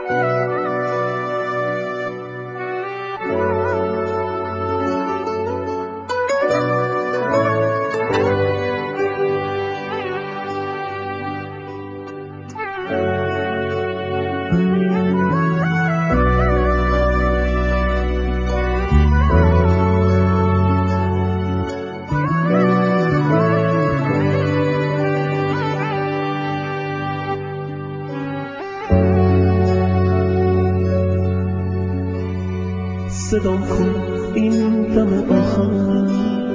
صدام کن این دم آخر،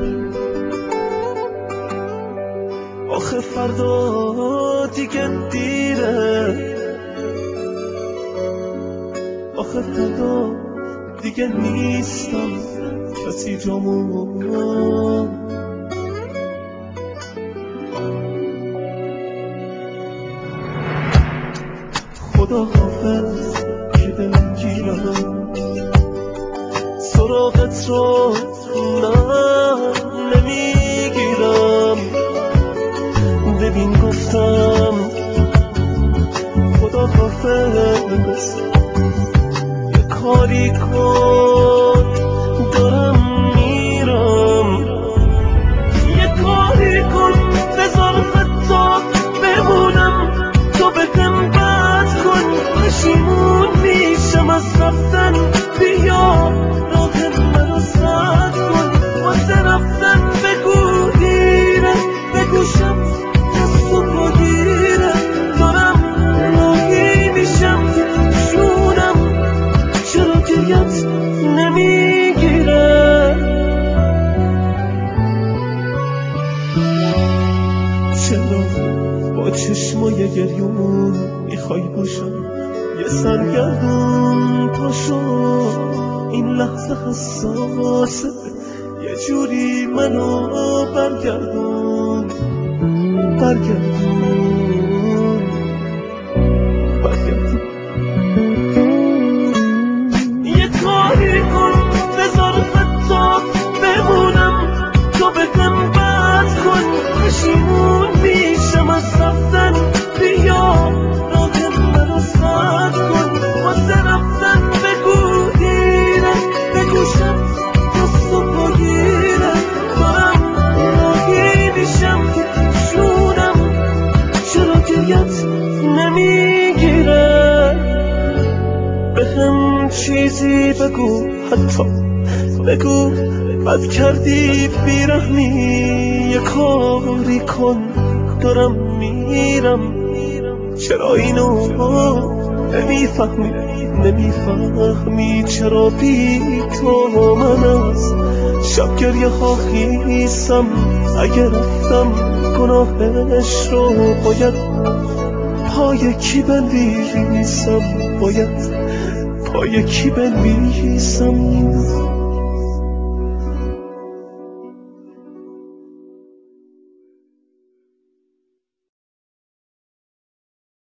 آخه فردا دیگه دیره، آخه فردا دیگه نیستم کسی جامون. خدا حافظ که دلم گیرم، سراغت رو نمیگیرم. ببین گفتم خدا حافظ، یه کاری کن دارم میرم، یه کاری کن بذار حتی بمونم، تو بهم بد کن پشیمون میشم از رفتن. بیا راه منو سد کن، واسه رفتن بگو دیره، بگوشم دستو بگیره. دارم راهی میشم جونم، چرا گریت نمیگیره؟ چرا با چشمای گریون میخوای باشم یه سرگردون؟ پاشو این لحظه حساسه، یه جوری منو برگردون برگردون برگردون. یه کاری کن بذار حتی بمونم، تو بهم بد کن پشیمون میشم از رفتن. بیا راه منو سد کن، واسه رفتن بگو دیره، بگوشم دستو بگیره. دارم راهی میشم جونم، چرا گریت نمیگیره؟ بهم چیزی بگو، حتی بگو بد کردی بیرحمی، یه کاری کن دارم میرم. چرا اینو نمیفهمی؟ چرا بی تو من از شب گریه ها خیسم؟ اگه رفتم گناهش رو باید پای کی بنویسم؟ باید پای کی بنویسم؟